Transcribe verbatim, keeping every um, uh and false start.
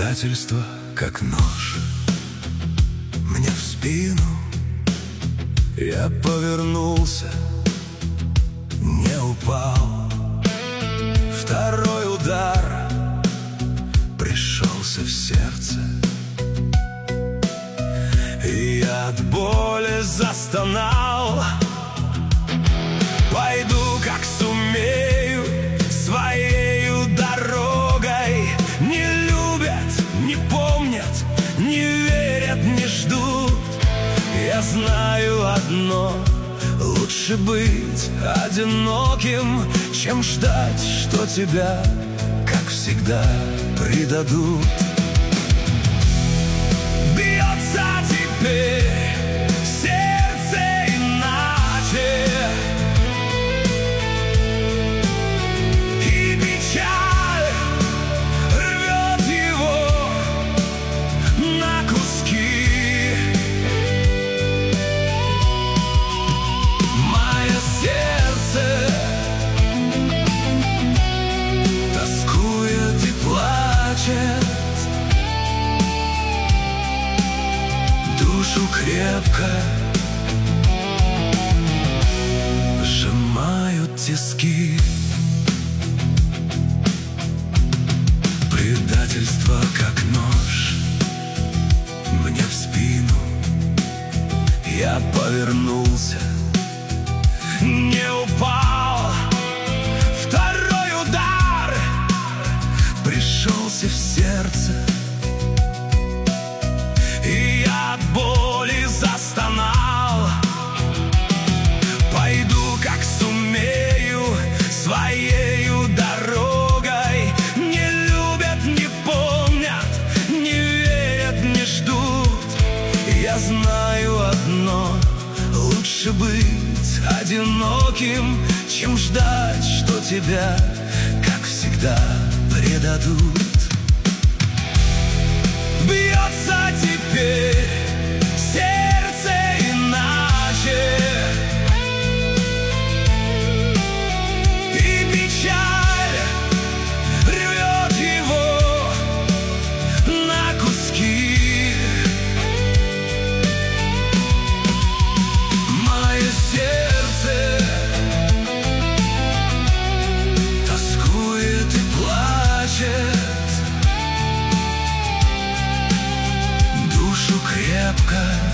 Предательство, как нож мне в спину. Я повернулся, не упал. Второй удар пришелся в сердце, и я от боли застонал. Пойду, как сумею, своею дорогой. Не любят, не помнят, не верят, не ждут. Я знаю одно: лучше быть одиноким, чем ждать, что тебя, как всегда, предадут. Бьется теперь сердце иначе, и печаль рвет его на куски. Мое сердце тоскует и плачет, душу крепко сжимают тиски. Предательство, как нож мне в спину. Я повернулся, не упал. Второй удар пришелся в сердце, и я от боли застонал. Пойду, как сумею, своею дорогой. Не любят, не помнят, не верят, не ждут. Я знаю одно: лучше быть одиноким, чем ждать, что тебя, как всегда, предадут. Бьется теперь сердце иначе, и печаль рвет его на куски. Мое сердце тоскует и плачет, душу крепко